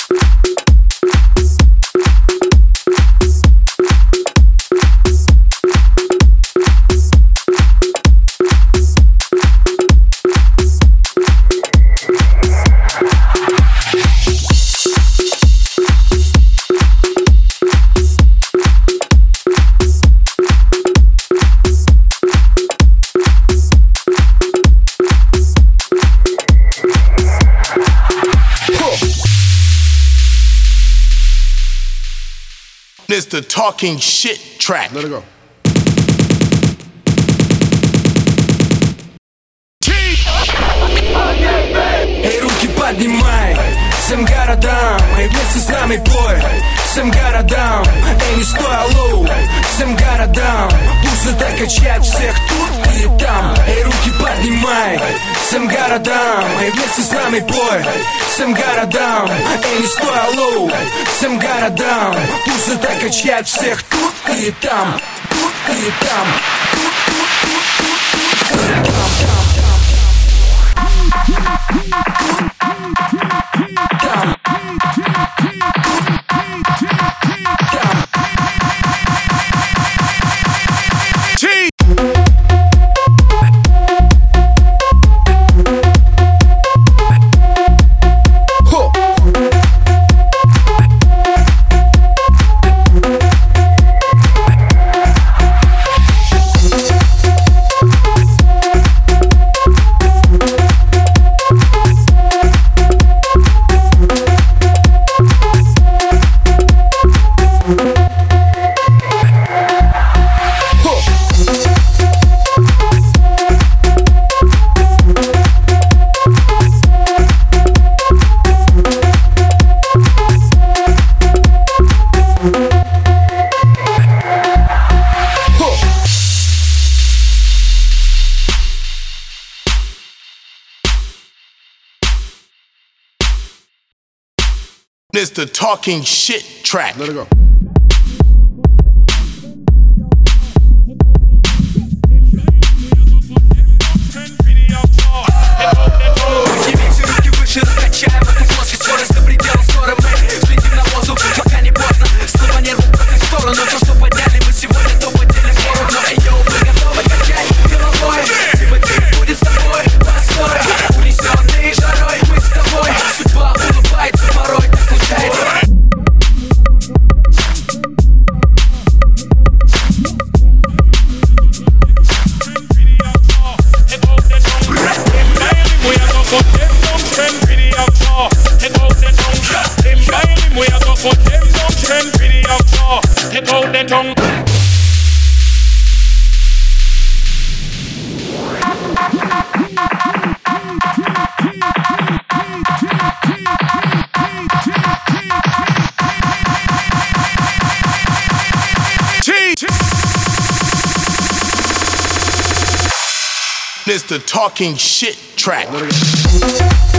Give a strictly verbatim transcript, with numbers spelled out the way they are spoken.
It's the talking shit track. Let it go. Эй, руки поднимай, всем городам, эй, вместе с нами бой, всем городам, эй, не стой, алло, всем городам, пусть это качает всех тут и там, эй, руки поднимай, всем городам, эй, вместе с нами бой, всем городам, эй, не стой, алло, всем городам, пусть это качает всех тут и там, тут и там, тут, тут, тут, тут, тут, тут, там. It's the talking shit track. Let it go. It's the talking shit track.